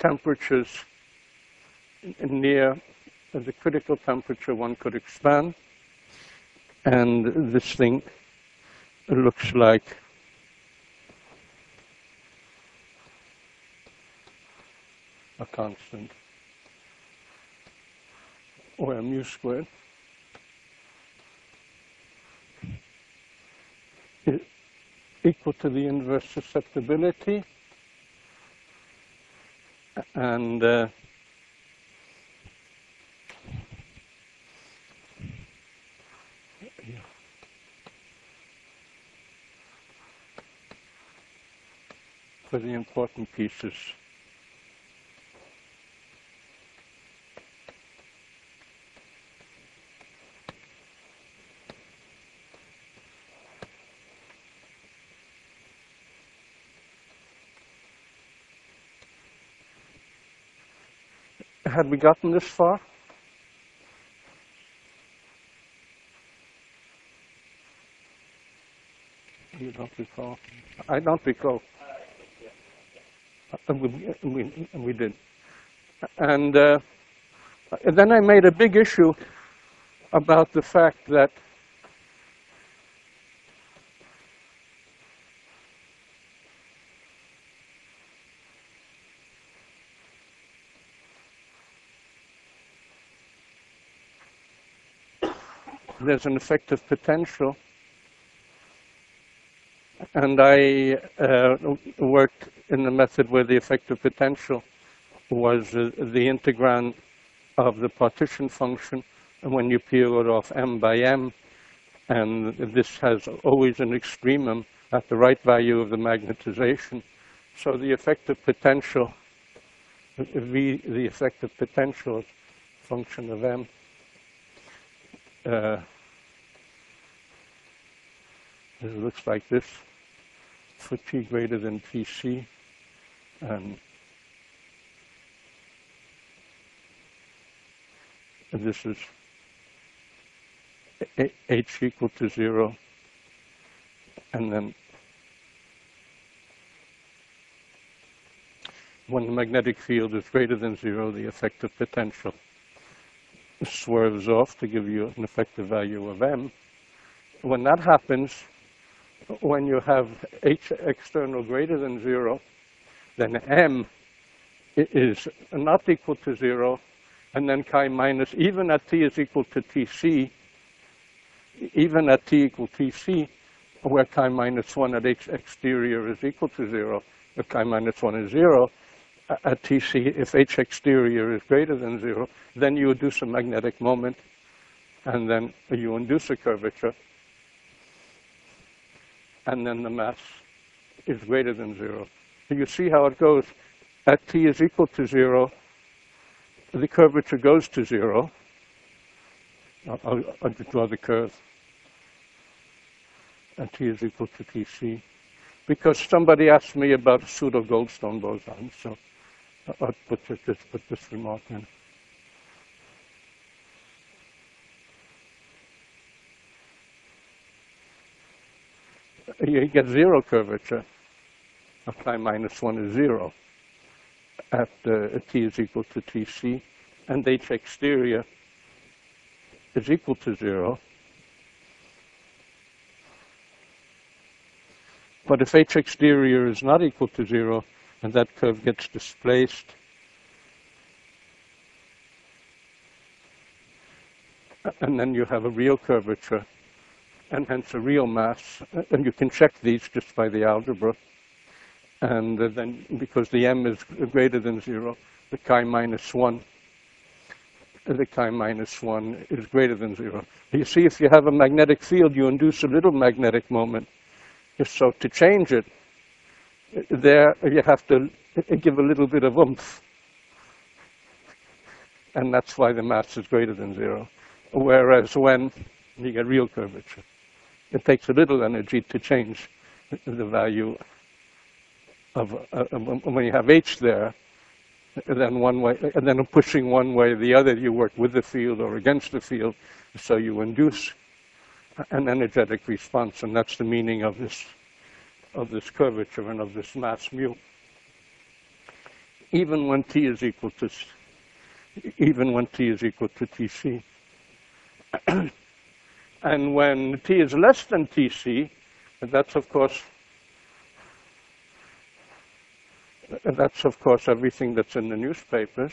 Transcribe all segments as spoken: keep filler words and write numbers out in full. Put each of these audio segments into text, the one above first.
temperatures near the critical temperature, one could expand, and this thing looks like a constant, where mu squared is equal to the inverse susceptibility, and uh, for the important pieces. Had we gotten this far? You don't recall? I don't recall. Uh, we, we, we did. And, uh, and then I made a big issue about the fact that there's an effective potential, and I uh, worked in the method where the effective potential was uh, the integrand of the partition function, and when you peel it off m by m, and this has always an extremum at the right value of the magnetization. So the effective potential, v, the effective potential is a function of m. Uh, it looks like this for t greater than Tc, and this is h equal to zero, and then when the magnetic field is greater than zero, the effective potential swerves off to give you an effective value of m. When that happens, when you have h external greater than zero, then m is not equal to zero, and then chi minus, even at t is equal to Tc, even at t equal Tc, where chi minus one at h exterior is equal to zero, if chi minus one is zero, at Tc, if h exterior is greater than zero, then you induce a magnetic moment, and then you induce a curvature, and then the mass is greater than zero. So you see how it goes. At t is equal to zero, the curvature goes to zero. I'll, I'll, I'll draw the curve. At t is equal to Tc. Because somebody asked me about pseudo-Goldstone boson, so I'll put this, just put this remark in. You get zero curvature. Chi minus one is zero at uh, t is equal to Tc, and h exterior is equal to zero. But if h exterior is not equal to zero, and that curve gets displaced, and then you have a real curvature, and hence a real mass, and you can check these just by the algebra. And then, because the m is greater than zero, the chi minus one, the chi minus one is greater than zero. You see, if you have a magnetic field, you induce a little magnetic moment. So to change it, there you have to give a little bit of oomph. And that's why the mass is greater than zero. Whereas when you get real curvature, it takes a little energy to change the value of, uh, when you have h there, then one way, and then pushing one way or the other, you work with the field or against the field, so you induce an energetic response, and that's the meaning of this, of this curvature and of this mass mu. even when t is equal to even when t is equal to Tc. And when t is less than Tc, that's of course that's of course everything that's in the newspapers,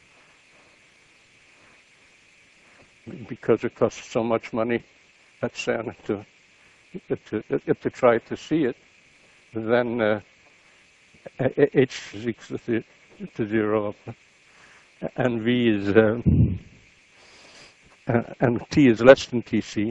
because it costs so much money at CERN to to, to try to see it. Then uh, h is equal to, to zero, and v is uh, uh, and t is less than Tc.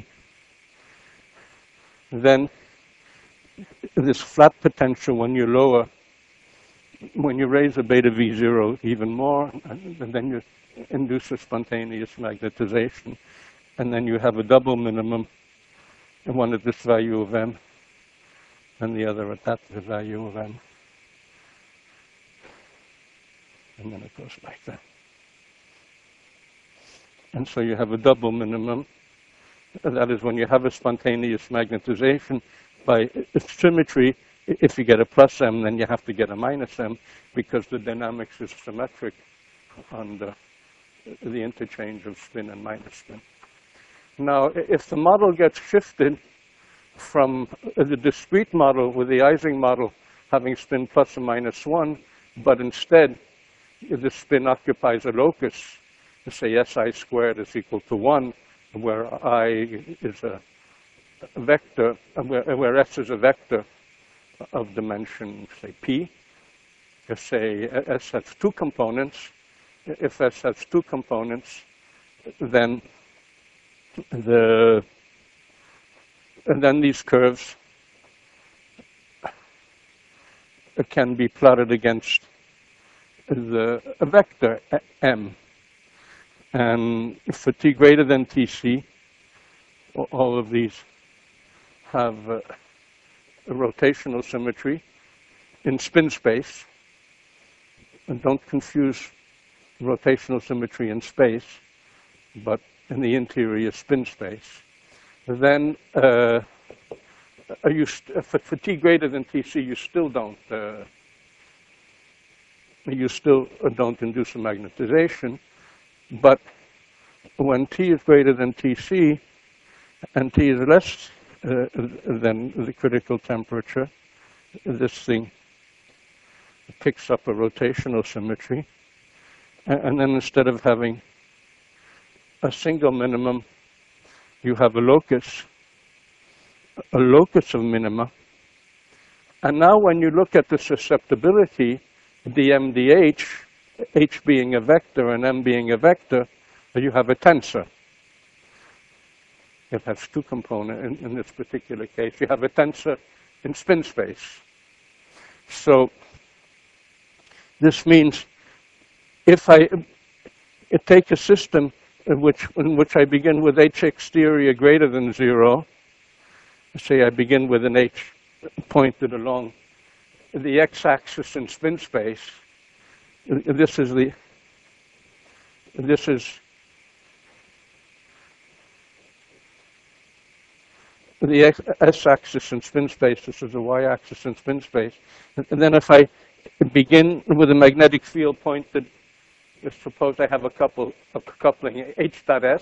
Then this flat potential, when you lower, when you raise the beta v zero even more, and then you induce a spontaneous magnetization, and then you have a double minimum, and one at this value of m, and the other at that value of m. And then it goes like that. And so you have a double minimum. That is when you have a spontaneous magnetization. By symmetry, if you get a plus m, then you have to get a minus m, because the dynamics is symmetric on the, the interchange of spin and minus spin. Now, if the model gets shifted from the discrete model with the Ising model having spin plus or minus one, but instead the spin occupies a locus, say Si squared is equal to one, where I is a vector, where, where S is a vector of dimension, say, p. If, say, S has two components, if S has two components, then the and then these curves can be plotted against the a vector m. And for t greater than Tc, all of these have uh, a rotational symmetry in spin space. And don't confuse rotational symmetry in space, but in the interior spin space. Then uh, you st for, for t greater than Tc, you still don't uh, you still don't induce a magnetization. But when t is greater than Tc and t is less uh, than the critical temperature, this thing picks up a rotational symmetry. And then instead of having a single minimum, you have a locus, a locus of minima. And now when you look at the susceptibility, dm dh, h being a vector and m being a vector, you have a tensor. It has two components in, in this particular case. You have a tensor in spin space. So this means if I take a system in which, in which I begin with h exterior greater than zero, say I begin with an h pointed along the x-axis in spin space, this is the, this is the x-axis in spin space, this is the y-axis in spin space. And then if I begin with a magnetic field pointed, suppose I have a couple of coupling h dot s,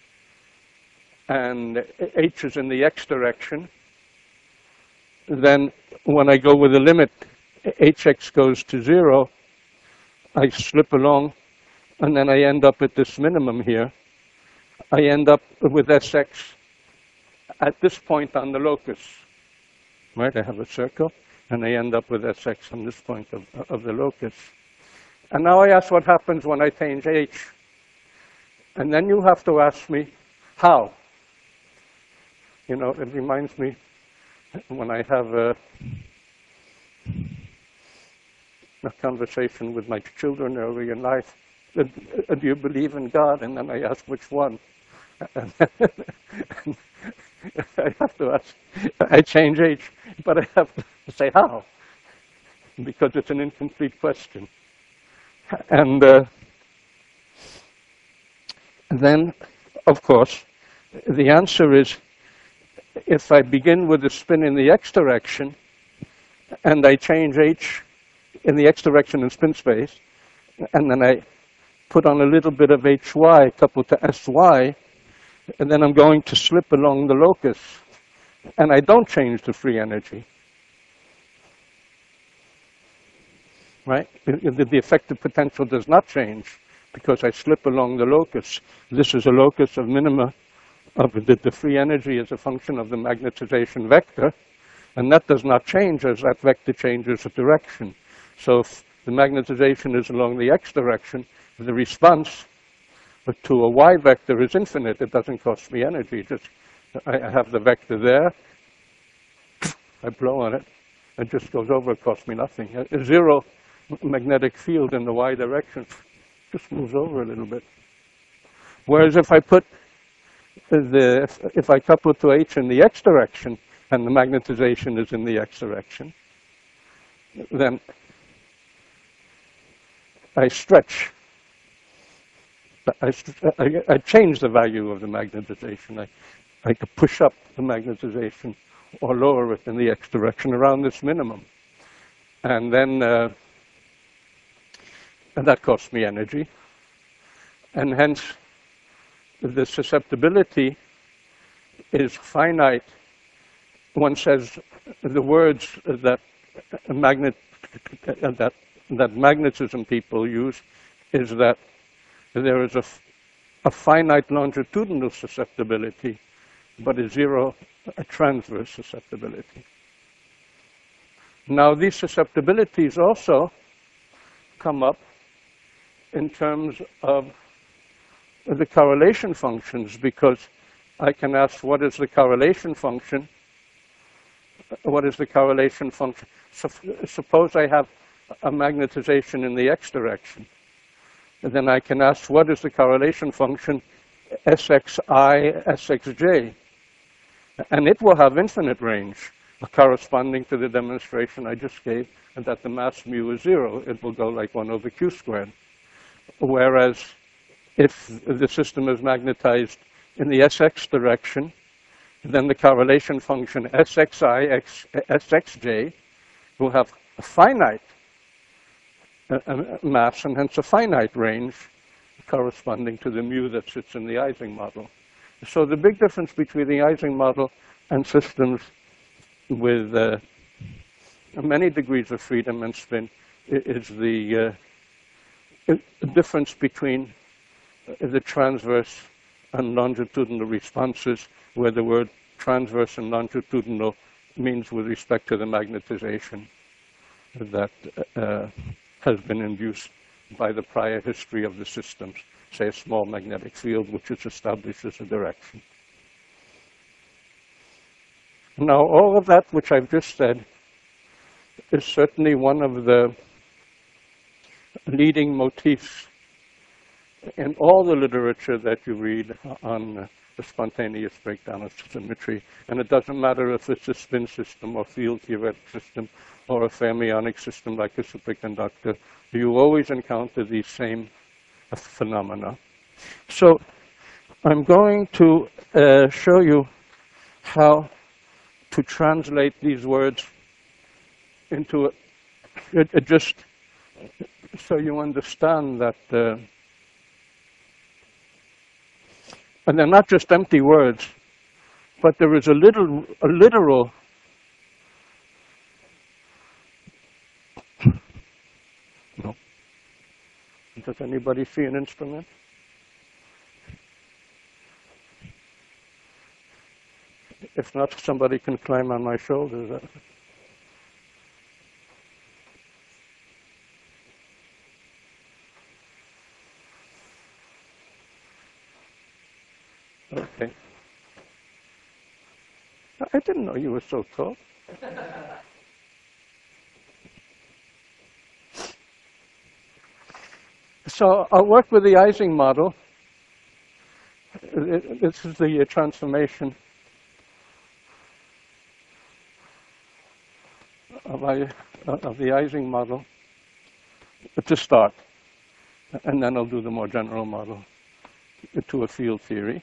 and h is in the x direction, then when I go with the limit hx goes to zero, I slip along, and then I end up at this minimum here. I end up with Sx at this point on the locus, right? I have a circle, and I end up with Sx on this point of, of the locus. And now I ask what happens when I change h. And then you have to ask me, how? You know, it reminds me when I have a, a conversation with my children early in life, do you believe in God? And then I ask which one. And I have to ask, I change h, but I have to say how, because it's an incomplete question. And uh, then, of course, the answer is, if I begin with a spin in the x direction, and I change h in the x direction in spin space, and then I put on a little bit of Hy coupled to Sy, and then I'm going to slip along the locus, and I don't change the free energy. Right? The, the effective potential does not change because I slip along the locus. This is a locus of minima of the, the free energy as a function of the magnetization vector, and that does not change as that vector changes its direction. So if the magnetization is along the x direction, the response to a y vector is infinite. It doesn't cost me energy. Just I have the vector there, I blow on it, it just goes over, it costs me nothing. A zero magnetic field in the y direction just moves over a little bit. Whereas if I put the, if, if I couple to H in the x direction and the magnetization is in the x direction, then I stretch. I, I, I change the value of the magnetization. I, I could push up the magnetization or lower it in the x direction around this minimum. And then uh, and that costs me energy. And hence, the susceptibility is finite. One says the words that magnet that that magnetism people use is that there is a, a finite longitudinal susceptibility, but a zero a transverse susceptibility. Now, these susceptibilities also come up in terms of the correlation functions, because I can ask, what is the correlation function? What is the correlation function? So, suppose I have a magnetization in the x direction. And then I can ask, what is the correlation function S X I, S X J? And it will have infinite range corresponding to the demonstration I just gave, and that the mass mu is zero. It will go like one over q squared. Whereas if the system is magnetized in the S X direction, then the correlation function S X I, S X J will have a finite uh, mass and hence a finite range corresponding to the mu that sits in the Ising model. So the big difference between the Ising model and systems with uh, many degrees of freedom and spin is the uh, difference between the transverse and longitudinal responses, where the word transverse and longitudinal means with respect to the magnetization that uh, has been induced by the prior history of the systems, say a small magnetic field which is established as a direction. Now, all of that which I've just said is certainly one of the leading motifs in all the literature that you read on the spontaneous breakdown of symmetry. And it doesn't matter if it's a spin system or field theoretic system or a fermionic system like a superconductor, you always encounter these same phenomena. So I'm going to uh, show you how to translate these words into it, it, it just so you understand that uh, and they're not just empty words, but there is a little a literal no. Does anybody see an instrument? If not, somebody can climb on my shoulders. Okay. I didn't know you were so tall. So I'll work with the Ising model. This is the transformation of, I, of the Ising model to start. And then I'll do the more general model to a field theory.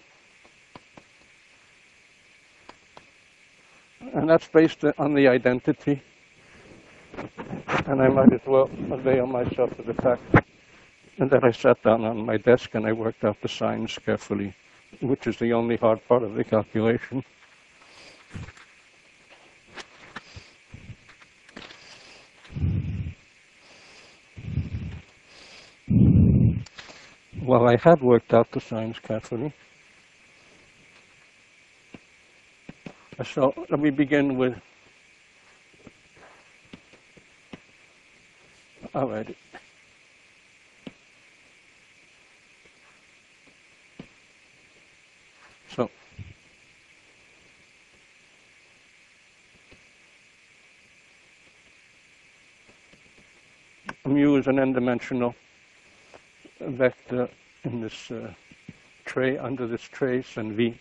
And that's based on the identity. And I might as well avail myself of the fact And then I sat down on my desk and I worked out the signs carefully, which is the only hard part of the calculation. Well, I had worked out the signs carefully. So let me begin with, all right. So, mu is an n-dimensional vector in this uh, tray, under this trace, and V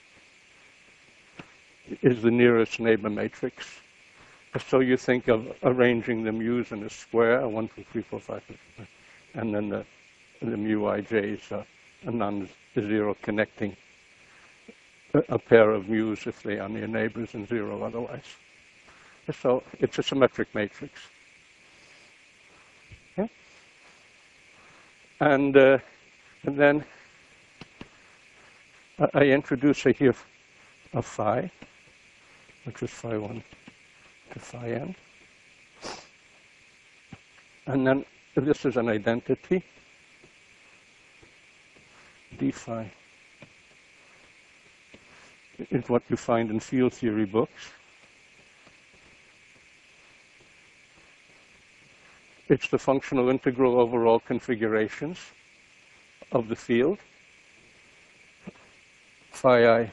is the nearest neighbor matrix. So you think of arranging the mu's in a square, one, two, three, four, five, six, seven, and then the, the mu ij's are a non-zero connecting a, a pair of mu's if they are near neighbors and zero otherwise. So it's a symmetric matrix. Okay? And, uh, and then I introduce here a phi, which is phi one to phi n. And then this is an identity, d phi is what you find in field theory books. It's the functional integral over all configurations of the field. Phi I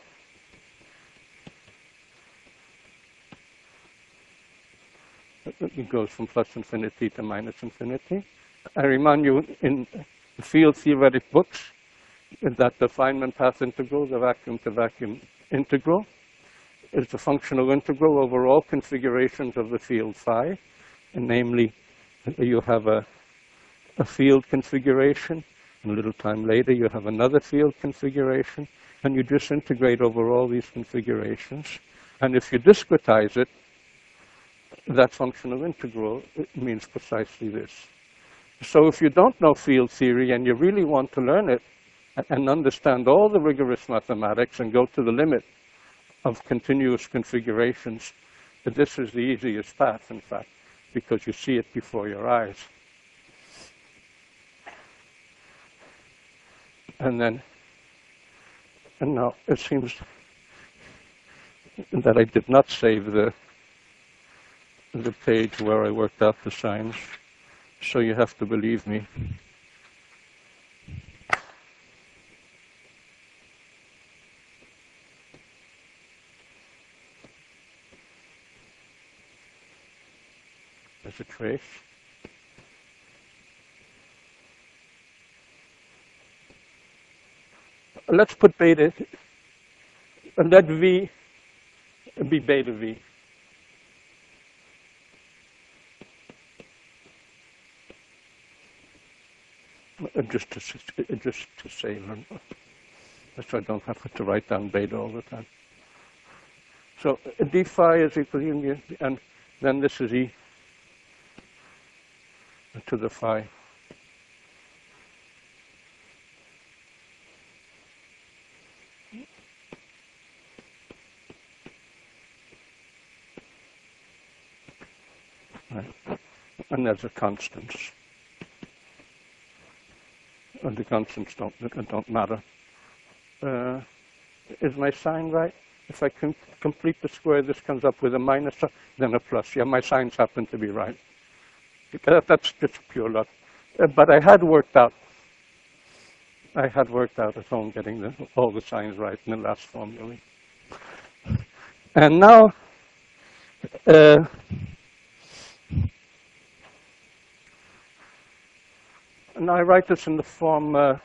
it goes from plus infinity to minus infinity. I remind you, in field theoretic books, that the Feynman path integral, the vacuum to vacuum integral, is the functional integral over all configurations of the field phi. And namely, you have a, a field configuration, and a little time later you have another field configuration, and you just integrate over all these configurations. And if you discretize it, that functional integral, it means precisely this. So if you don't know field theory and you really want to learn it and understand all the rigorous mathematics and go to the limit of continuous configurations, this is the easiest path, in fact, because you see it before your eyes. And then, and now it seems that I did not save the the page where I worked out the signs, so you have to believe me. There's a trace. Let's put beta, let V be beta V. Just to, just to save them, so I don't have to write down beta all the time. So d phi is equal to union, and then this is e to the phi. Right. And there's a constants. And the constants don't, don't matter. Uh, is my sign right? If I can complete the square, this comes up with a minus, then a plus. Yeah, my signs happen to be right. That's just pure luck. Uh, but I had worked out, I had worked out at home getting the, all the signs right in the last formula. And now, uh, and I write this in the form uh,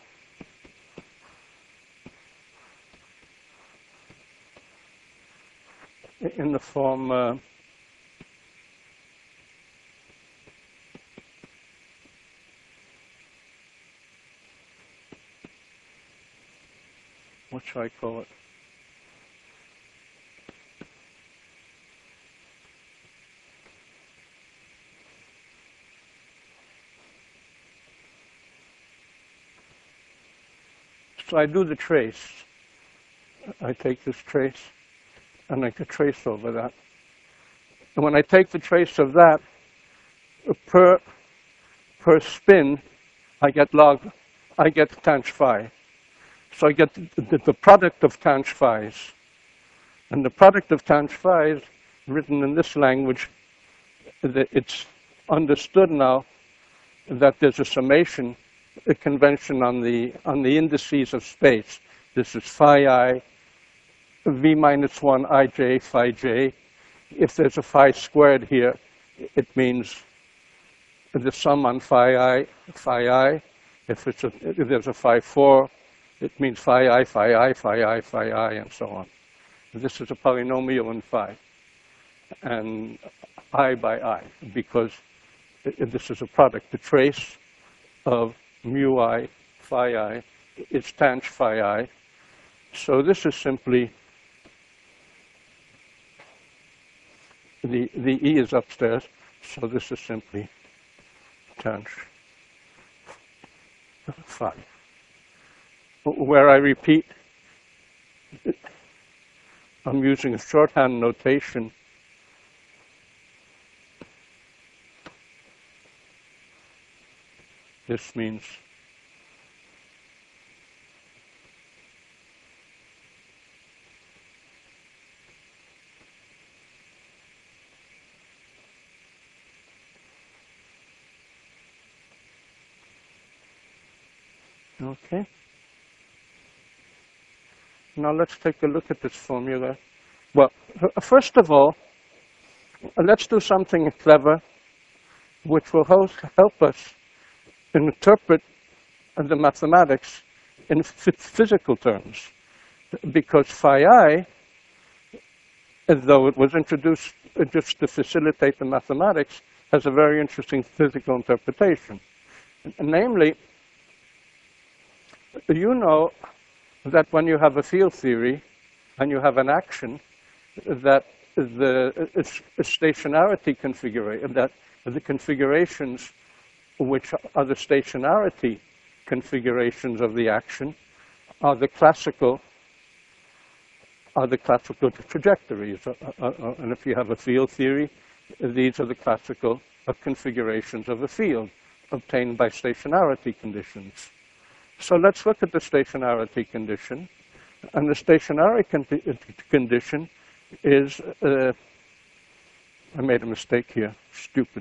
in the form uh, what shall I call it? So I do the trace. I take this trace and I could trace over that. And when I take the trace of that, per, per spin, I get log, I get tanh phi. So I get the, the, the product of tanh phi's. And the product of tanh phi's, written in this language, it's understood now that there's a summation, a convention on the, on the indices of space. This is phi I, v minus one ij, phi j. If there's a phi squared here, it means the sum on phi I, phi I. If, it's a, if there's a phi four, it means phi I, phi I, phi I, phi I, and so on. This is a polynomial in phi, and I by I, because this is a product. The trace of mu I, phi I, is tanh phi I. So this is simply, the, the E is upstairs, so this is simply tanh phi. Where I repeat, I'm using a shorthand notation. This means okay. Now let's take a look at this formula. Well, first of all, let's do something clever which will help us interpret the mathematics in physical terms. Because phi I, though it was introduced just to facilitate the mathematics, has a very interesting physical interpretation. Namely, you know that when you have a field theory and you have an action, that the stationarity configuration, that the configurations which are the stationarity configurations of the action are the classical are the classical trajectories. Uh, uh, and if you have a field theory, these are the classical uh, configurations of a field obtained by stationarity conditions. So let's look at the stationarity condition. And the stationarity con condition is, uh, I made a mistake here, stupid.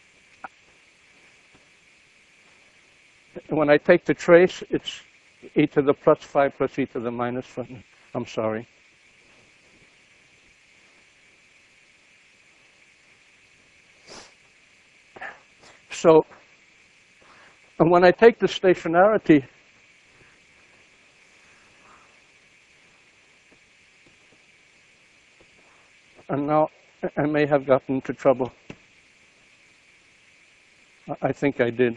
When I take the trace, it's e to the plus five plus e to the minus five. I'm sorry. So, and when I take the stationarity, and now I may have gotten into trouble. I think I did.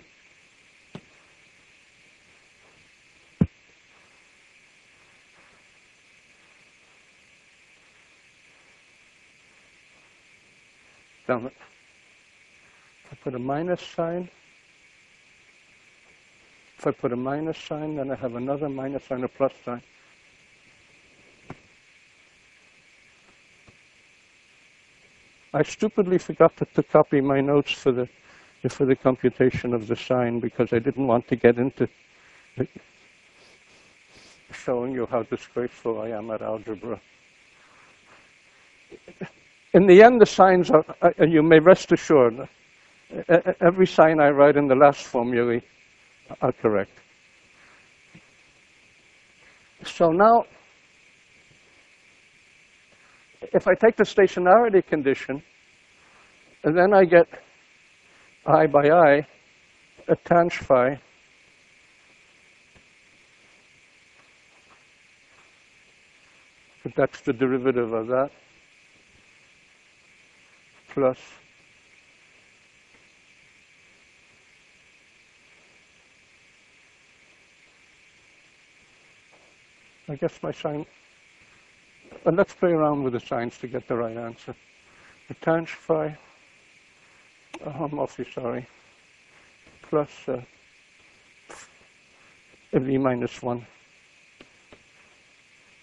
Damn it. If I put a minus sign, if I put a minus sign, then I have another minus sign, a plus sign. I stupidly forgot to, to copy my notes for the for the computation of the sign because I didn't want to get into showing you how disgraceful I am at algebra. In the end, the signs are, and you may rest assured, every sign I write in the last formulae are correct. So now, if I take the stationarity condition, and then I get I by I, a tanh phi, that's the derivative of that, plus I guess my sign, uh, let's play around with the signs to get the right answer. The tanh phi, oh, I'm awfully sorry, plus uh, v minus one.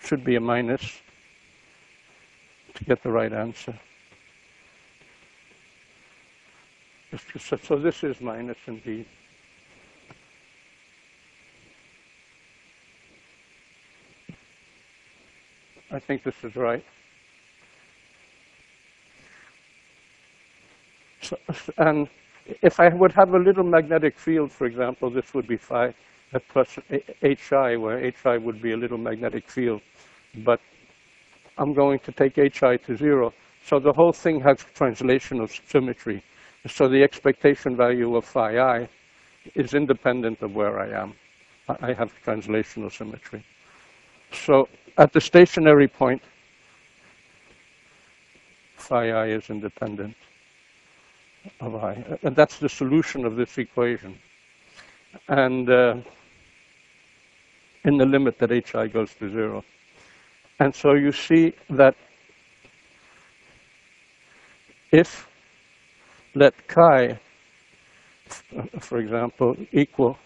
should be a minus to get the right answer. So, so this is minus indeed. I think this is right. So, and if I would have a little magnetic field, for example, this would be phi plus hi, where hi would be a little magnetic field. But I'm going to take hi to zero. So the whole thing has translational symmetry. So the expectation value of phi I is independent of where I am. I have translational symmetry. So at the stationary point, phi I is independent of I. And that's the solution of this equation. And uh, in the limit that hi goes to zero. And so you see that if let chi, for example, equal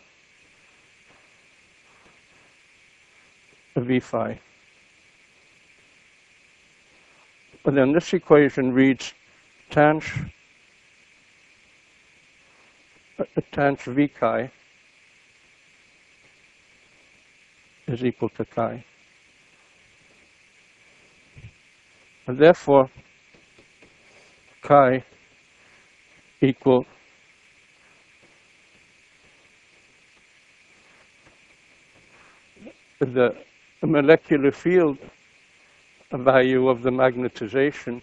v phi, and then this equation reads tanh uh, tanh v chi is equal to chi. And therefore, chi equal the molecular field value of the magnetization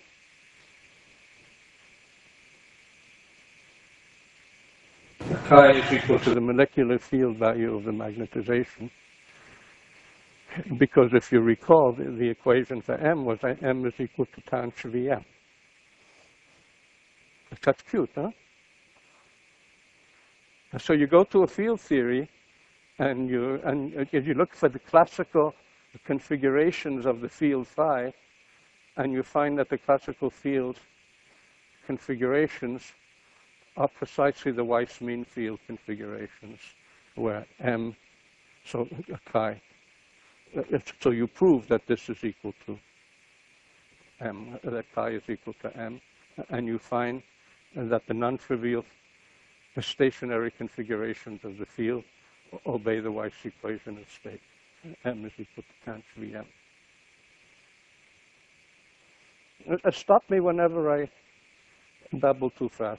chi is equal to the molecular field value of the magnetization. Because if you recall, the, the equation for M was that M is equal to tanh Vm. That's cute, huh? So you go to a field theory, and you and you look for the classical configurations of the field phi, and you find that the classical field configurations are precisely the Weiss mean field configurations, where M, so chi. So you prove that this is equal to M, that chi is equal to M, and you find that the non-trivial stationary configurations of the field obey the Weiss equation of state. M is equal to tanh Vm. Uh, stop me whenever I babble too fast.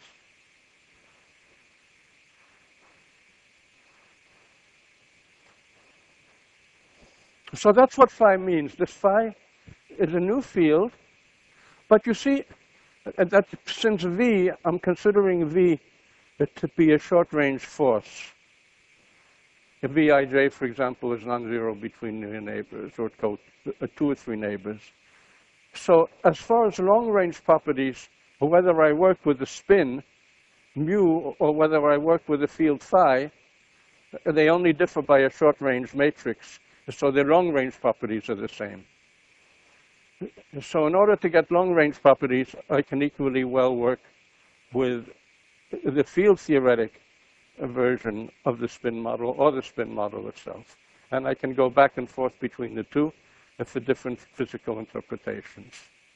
So that's what phi means. This phi is a new field, but you see that since V, I'm considering V to be a short-range force. If Vij, for example, is non-zero between your neighbors, or two or three neighbors. So as far as long-range properties, whether I work with the spin, mu, or whether I work with the field phi, they only differ by a short-range matrix. So their long-range properties are the same. So in order to get long-range properties, I can equally well work with the field theoretic version of the spin model or the spin model itself. And I can go back and forth between the two for different physical interpretations.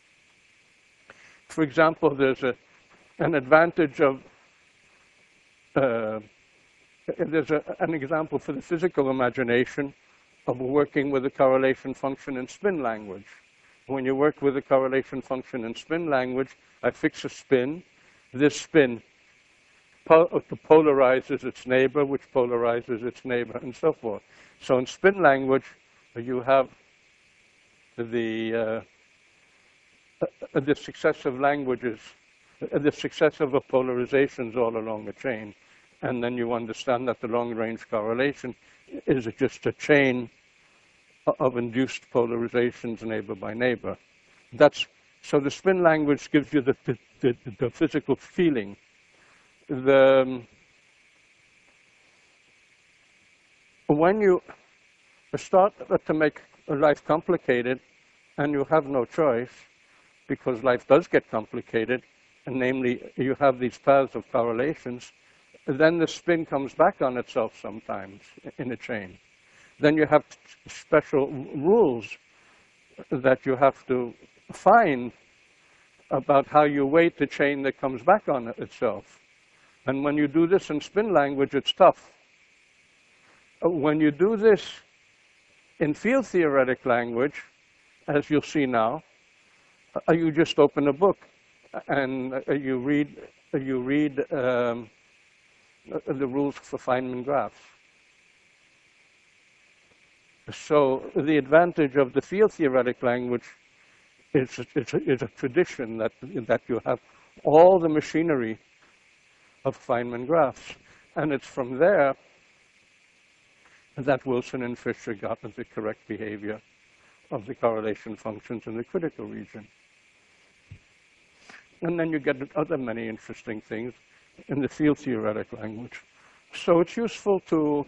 For example, there's a, an advantage of, uh, there's a, an example for the physical imagination of working with a correlation function in spin language. When you work with a correlation function in spin language, I fix a spin. This spin po polarizes its neighbor, which polarizes its neighbor, and so forth. So in spin language, you have the, uh, the successive languages, the successive polarizations all along a chain. And then you understand that the long-range correlation is just a chain of induced polarizations neighbor by neighbor. That's, so the spin language gives you the, the, the, the physical feeling. The, when you start to make life complicated, and you have no choice, because life does get complicated, and namely you have these paths of correlations, then the spin comes back on itself sometimes in a chain. Then you have special rules that you have to find about how you weight the chain that comes back on itself. And when you do this in spin language, it's tough. When you do this in field theoretic language, as you'll see now, you just open a book and you read, you read um, the rules for Feynman graphs. So the advantage of the field theoretic language is, is, is a tradition that, that you have all the machinery of Feynman graphs. And it's from there that Wilson and Fisher got the correct behavior of the correlation functions in the critical region. And then you get other many interesting things in the field theoretic language. So it's useful to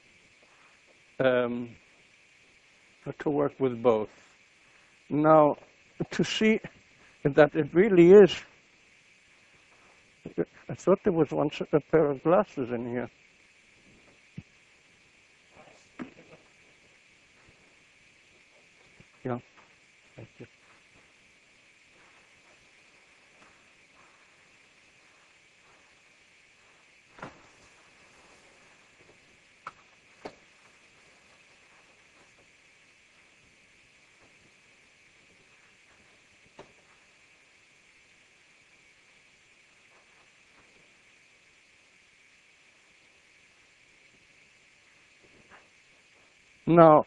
um, to work with both. Now, to see that it really is, I thought there was once a pair of glasses in here. Yeah, thank you. Now,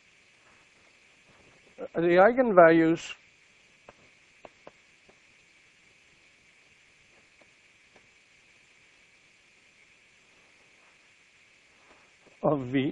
the eigenvalues of V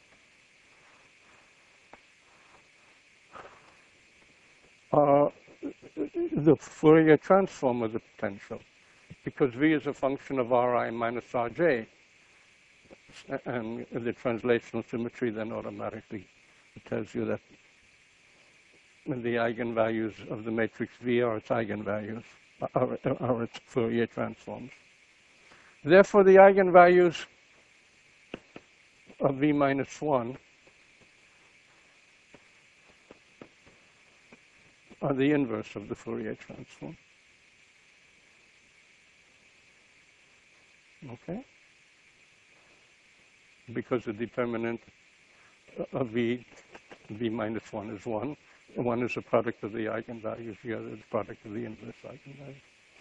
are the Fourier transform of the potential, because V is a function of Ri minus Rj. And the translational symmetry then automatically tells you that the eigenvalues of the matrix V are its eigenvalues, are, are its Fourier transforms. Therefore, the eigenvalues of V minus one are the inverse of the Fourier transform. Okay? Because the determinant of V, V minus one is one. One is the product of the eigenvalues, the other is the product of the inverse eigenvalues.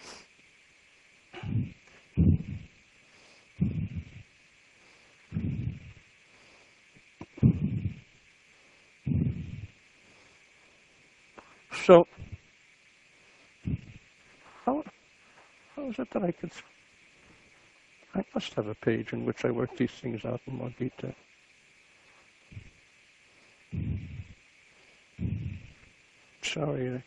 So, how, how is it that I could... I must have a page in which I work these things out in more detail. Sorry.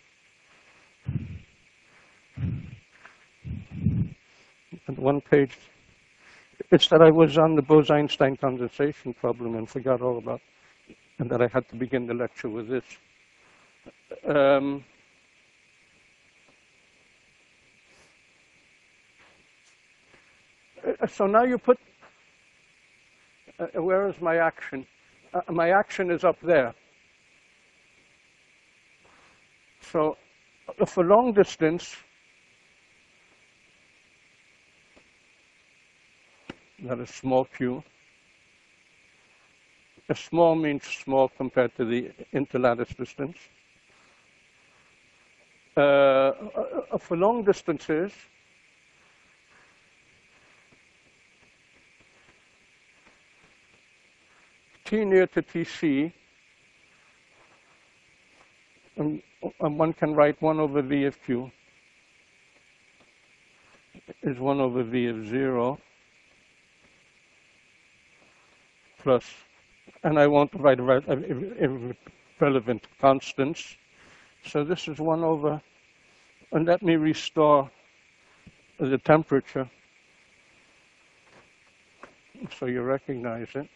And one page, it's that I was on the Bose-Einstein condensation problem and forgot all about, and that I had to begin the lecture with this. Um, So now you put, uh, where is my action? Uh, my action is up there. So uh, for long distance, that is small q. A small means small compared to the interlattice distance. Uh, uh, for long distances, T near to T C, and, and one can write one over V of Q is one over V of zero plus, and I want to write irrelevant constants. So this is one over, and let me restore the temperature so you recognize it.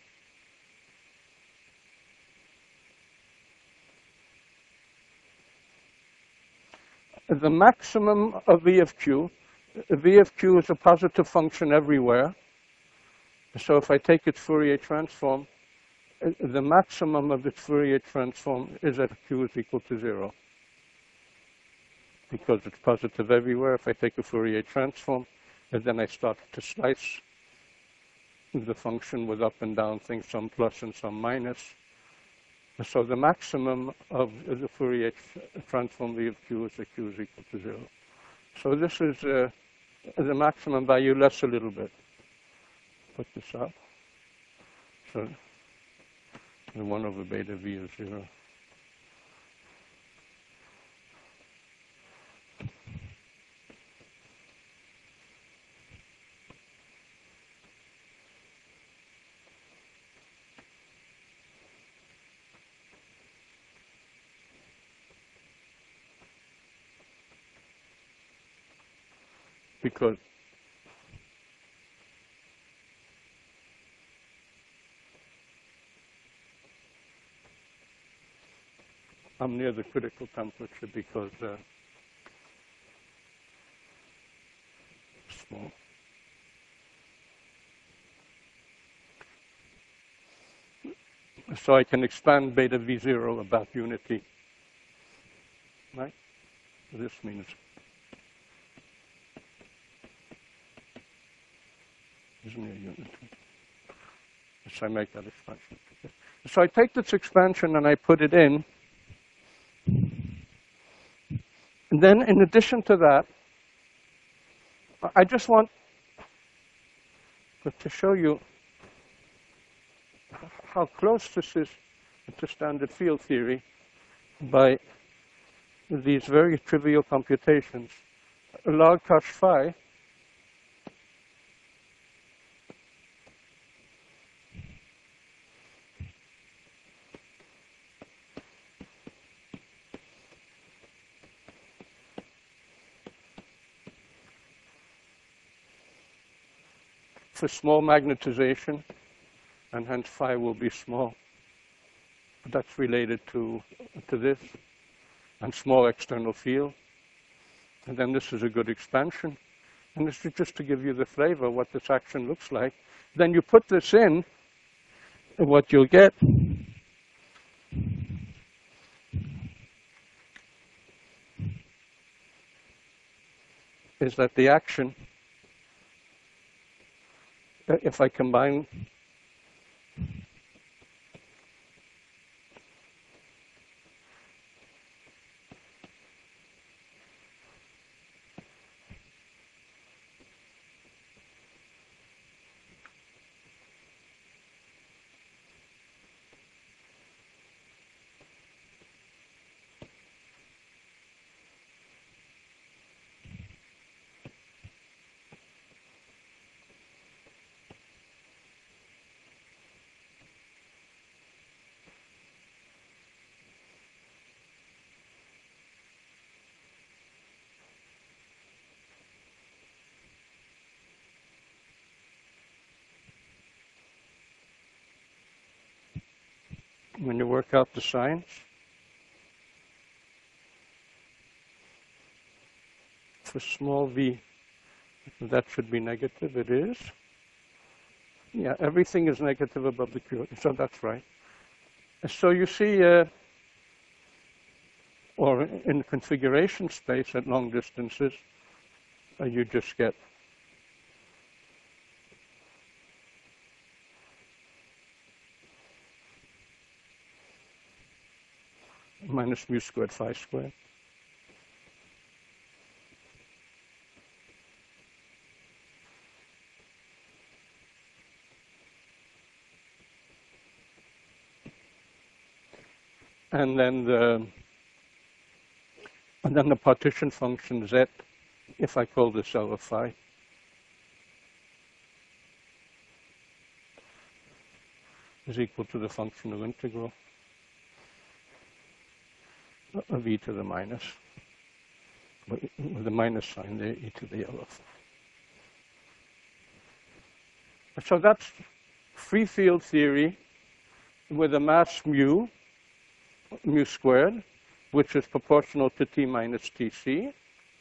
The maximum of V of Q, V of Q is a positive function everywhere. So if I take its Fourier transform, uh, the maximum of its Fourier transform is at q is equal to zero. Because it's positive everywhere, if I take a Fourier transform, and then I start to slice the function with up and down things, some plus and some minus. So the maximum of the Fourier transform V of q is that q is equal to zero. So this is uh, the maximum value less a little bit. Put this up. So the one over beta v is zero. Because I'm near the critical temperature because uh, small. So I can expand beta V zero about unity, right? This means is near unity. So I make that expansion. So I take this expansion and I put it in. And then in addition to that, I just want to show you how close this is to standard field theory by these very trivial computations. Log cosh phi for small magnetization, and hence phi will be small. That's related to, to this, and small external field. And then this is a good expansion. And this is just to give you the flavor of what this action looks like. Then you put this in, and what you'll get is that the action, if I combine when you work out the signs, for small v, that should be negative. It is. Yeah, everything is negative above the q, so that's right. So you see, uh, or in configuration space at long distances, uh, you just get minus mu squared phi squared. And then the and then the partition function z, if I call this L of phi, is equal to the functional integral of e to the minus, with the minus sign there, e to the L of phi. So that's free field theory with a mass mu, mu squared, which is proportional to T minus T C,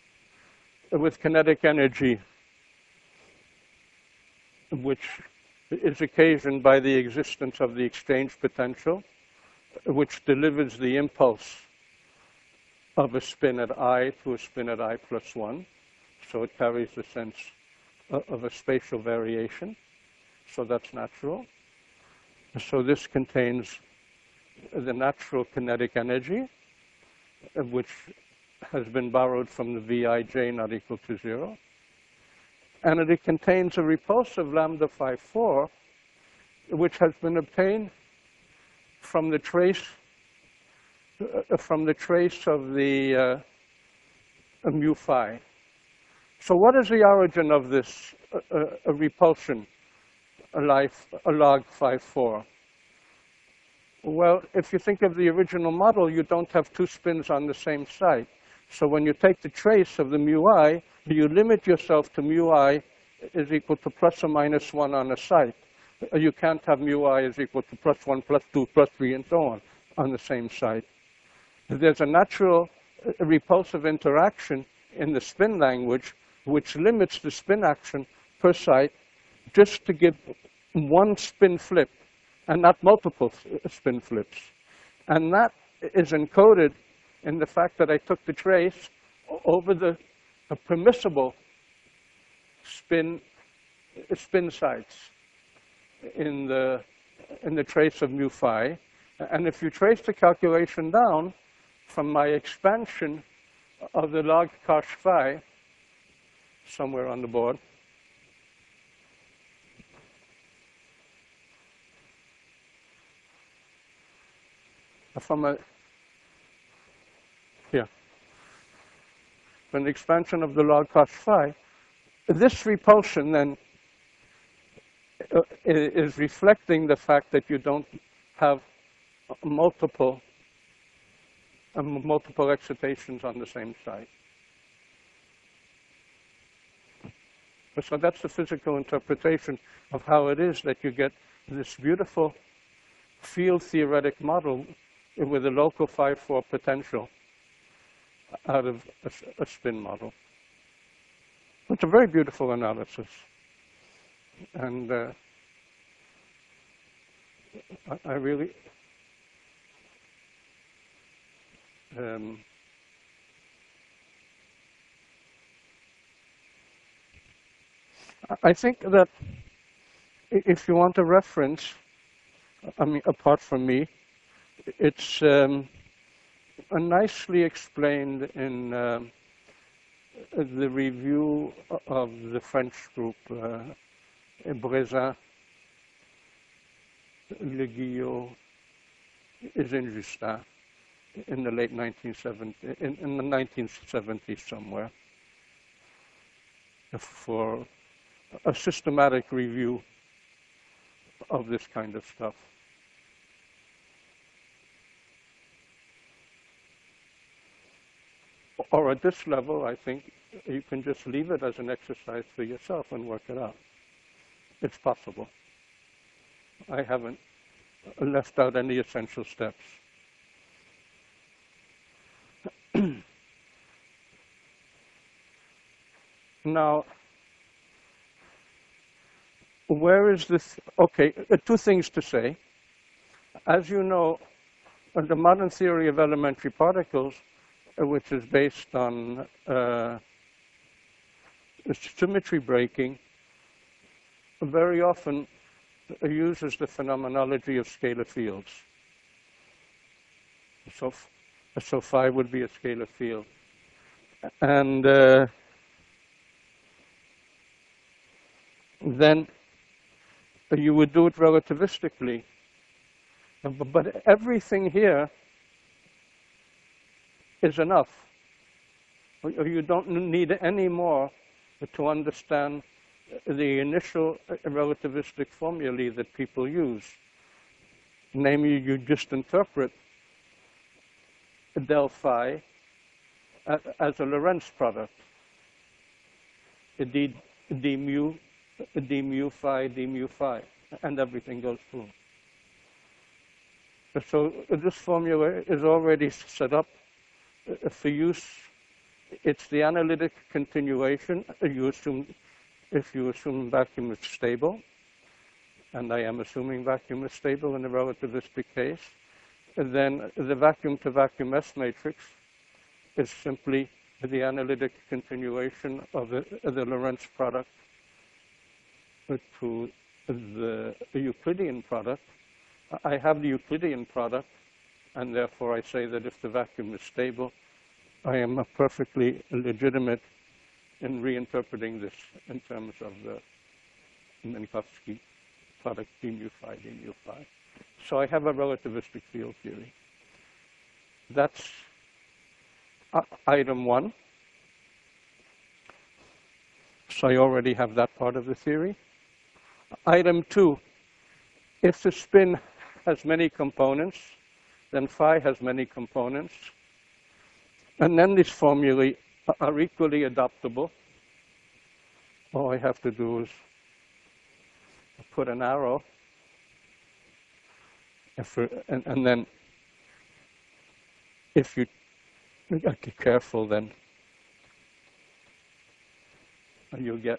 with kinetic energy, which is occasioned by the existence of the exchange potential, which delivers the impulse of a spin at I to a spin at I plus one. So it carries the sense of a spatial variation. So that's natural. So this contains the natural kinetic energy, which has been borrowed from the Vij not equal to zero. And it contains a repulsive lambda phi four, which has been obtained from the trace uh, from the trace of the uh, of mu phi. So what is the origin of this uh, uh, a repulsion, a, life, a log phi four? Well, if you think of the original model, you don't have two spins on the same site. So when you take the trace of the mu I, you limit yourself to mu I is equal to plus or minus one on a site. You can't have mu I is equal to plus one, plus two, plus three, and so on on the same site. There's a natural repulsive interaction in the spin language which limits the spin action per site just to give one spin flip and not multiple spin flips. And that is encoded in the fact that I took the trace over the, the permissible spin, spin sites in the, in the trace of mu phi. And if you trace the calculation down from my expansion of the log cosh phi, somewhere on the board, from a, here, from the expansion of the log cosh phi, this repulsion then uh, is reflecting the fact that you don't have multiple um, multiple excitations on the same site. So that's the physical interpretation of how it is that you get this beautiful field theoretic model with a local phi four potential out of a, a spin model. It's a very beautiful analysis. And uh, I, I really um, I think that if you want a reference, I mean, apart from me, it's um, nicely explained in uh, the review of the French group, uh, Brezin, Le Guillot, Isin-Justin, in the late nineteen seventies, in, in the nineteen seventies somewhere, for a systematic review of this kind of stuff. Or at this level, I think you can just leave it as an exercise for yourself and work it out. It's possible. I haven't left out any essential steps. Now, where is this? Okay, uh, two things to say. As you know, uh, the modern theory of elementary particles, uh, which is based on uh, symmetry breaking, very often uh, uses the phenomenology of scalar fields. So, so phi would be a scalar field. And uh, then you would do it relativistically. But everything here is enough. You don't need any more to understand the initial relativistic formulae that people use. Namely, you just interpret del phi as a Lorentz product. D, d mu, d mu phi, d mu phi, and everything goes through. So this formula is already set up for use. It's the analytic continuation. You assume, if you assume vacuum is stable, and I am assuming vacuum is stable in a relativistic case, then the vacuum-to-vacuum S matrix is simply the analytic continuation of the, the Lorentz product to the Euclidean product. I have the Euclidean product, and therefore I say that if the vacuum is stable, I am perfectly legitimate in reinterpreting this in terms of the Minkowski product d mu phi d mu phi. So I have a relativistic field theory. That's uh, item one. So I already have that part of the theory. Item two, if the spin has many components, then phi has many components. And then these formulae are equally adoptable. All I have to do is put an arrow, if, and, and then if you be careful, then you'll get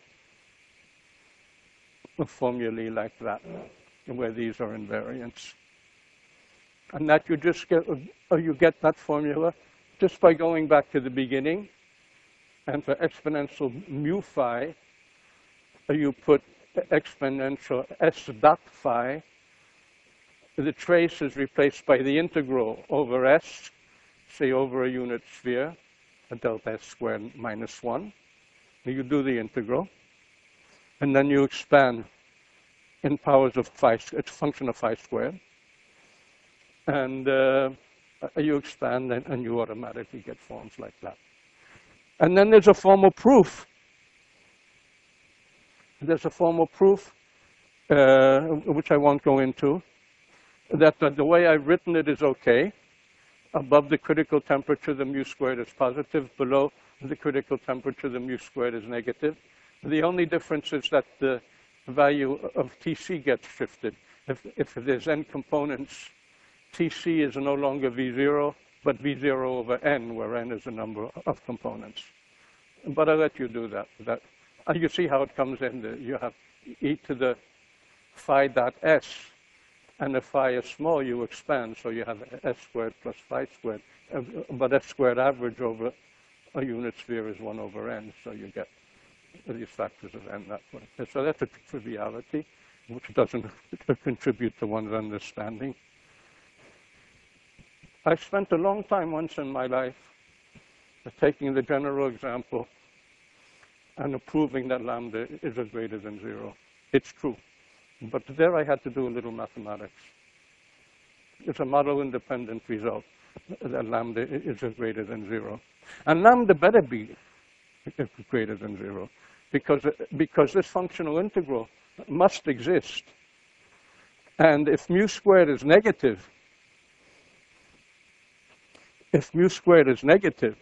a formulae like that, where these are invariants. And that you just get, or you get that formula just by going back to the beginning, and for exponential mu phi, you put exponential s dot phi. The trace is replaced by the integral over s, say over a unit sphere, a delta s squared minus one. You do the integral, and then you expand in powers of phi. It's a function of phi squared. And uh, you expand, and, and you automatically get forms like that. And then there's a formal proof. There's a formal proof, uh, which I won't go into, that the, the way I've written it is okay. Above the critical temperature, the mu squared is positive. Below the critical temperature, the mu squared is negative. The only difference is that the value of T C gets shifted. If, if there's n components, T C is no longer V zero, but V zero over n, where n is the number of components. But I'll let you do that. that uh, you see how it comes in. The, you have e to the phi dot s, and if phi is small, you expand, so you have s squared plus phi squared. Uh, but s squared average over a unit sphere is one over n, so you get these factors of n that way. So that's a triviality, which doesn't contribute to one's understanding. I spent a long time once in my life taking the general example and proving that lambda is a greater than zero. It's true. But there I had to do a little mathematics. It's a model-independent result that lambda is a greater than zero. And lambda better be greater than zero, because, because this functional integral must exist. And if mu squared is negative, if mu squared is negative,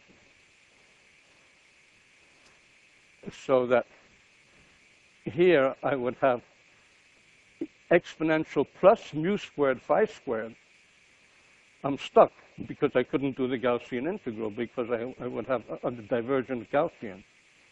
so that here I would have exponential plus mu squared phi squared, I'm stuck because I couldn't do the Gaussian integral because I, I would have a, a divergent Gaussian.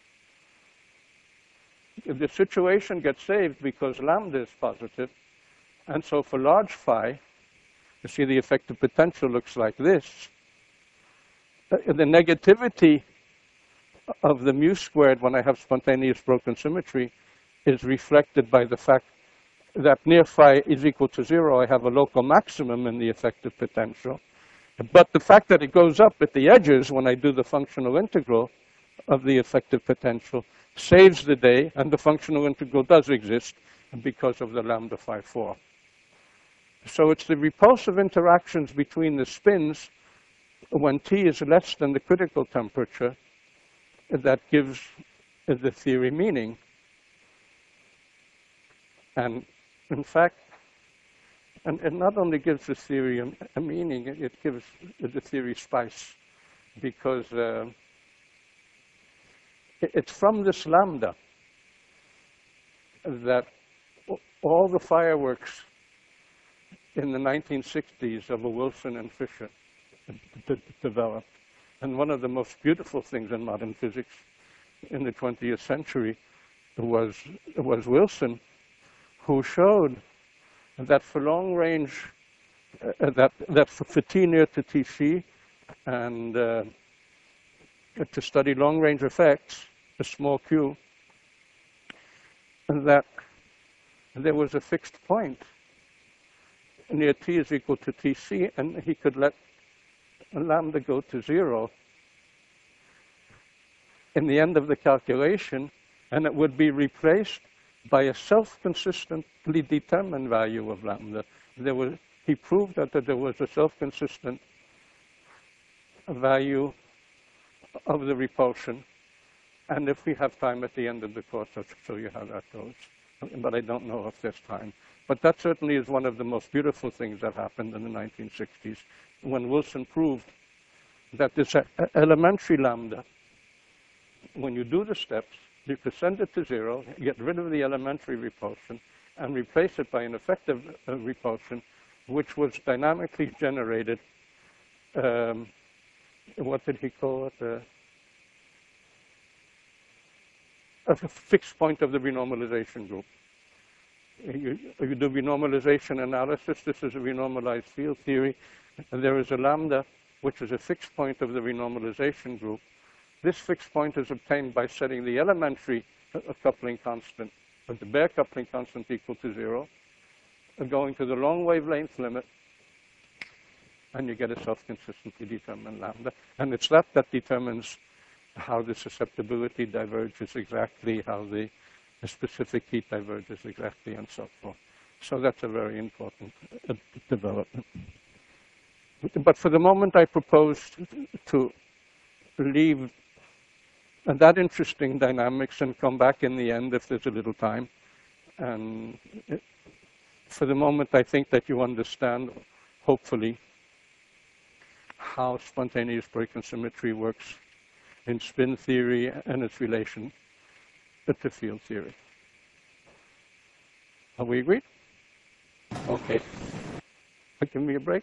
The situation gets saved because lambda is positive, and so for large phi, you see the effective potential looks like this. The negativity of the mu squared when I have spontaneous broken symmetry is reflected by the fact that near phi is equal to zero, I have a local maximum in the effective potential. But the fact that it goes up at the edges when I do the functional integral of the effective potential saves the day, and the functional integral does exist because of the lambda phi four. So it's the repulsive interactions between the spins when T is less than the critical temperature that gives the theory meaning. And in fact, and it not only gives the theory a, a meaning, it gives the theory spice, because uh, it, it's from this lambda that all the fireworks in the nineteen sixties of Wilson and Fisher developed. And one of the most beautiful things in modern physics in the twentieth century was, was Wilson, who showed that for long range, uh, that, that for, for T near to T C, and uh, to study long range effects, a small q, that there was a fixed point near T is equal to T C, and he could let lambda go to zero in the end of the calculation, and it would be replaced by a self-consistently determined value of lambda. There was, he proved that, that there was a self-consistent value of the repulsion, and if we have time at the end of the course, I'll show you how that goes. But I don't know if there's time. But that certainly is one of the most beautiful things that happened in the nineteen sixties, when Wilson proved that this elementary lambda, when you do the steps, you could send it to zero, get rid of the elementary repulsion, and replace it by an effective uh, repulsion, which was dynamically generated. Um, what did he call it? Uh, a fixed point of the renormalization group. You, you do renormalization analysis. This is a renormalized field theory. And there is a lambda, which is a fixed point of the renormalization group. This fixed point is obtained by setting the elementary uh, coupling constant, or the bare coupling constant equal to zero, and going to the long wavelength limit, and you get a self-consistently determined lambda. And it's that that determines how the susceptibility diverges exactly, how the, the specific heat diverges exactly, and so forth. So that's a very important uh, development. But for the moment, I propose to leave that interesting dynamics and come back in the end if there's a little time. And for the moment, I think that you understand, hopefully, how spontaneous Brayton symmetry works in spin theory and its relation to field theory. Are we agreed? Okay. Give me a break.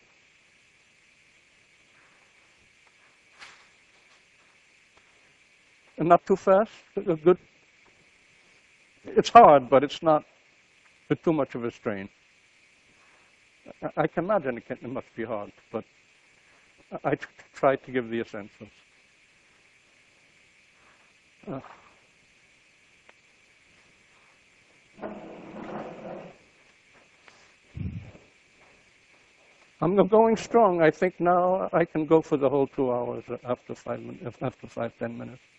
And not too fast? Good? It's hard, but it's not too much of a strain. I can imagine it, can, it must be hard, but I tried to give the essentials. Uh. I'm going strong. I think now I can go for the whole two hours after five, after five, ten minutes.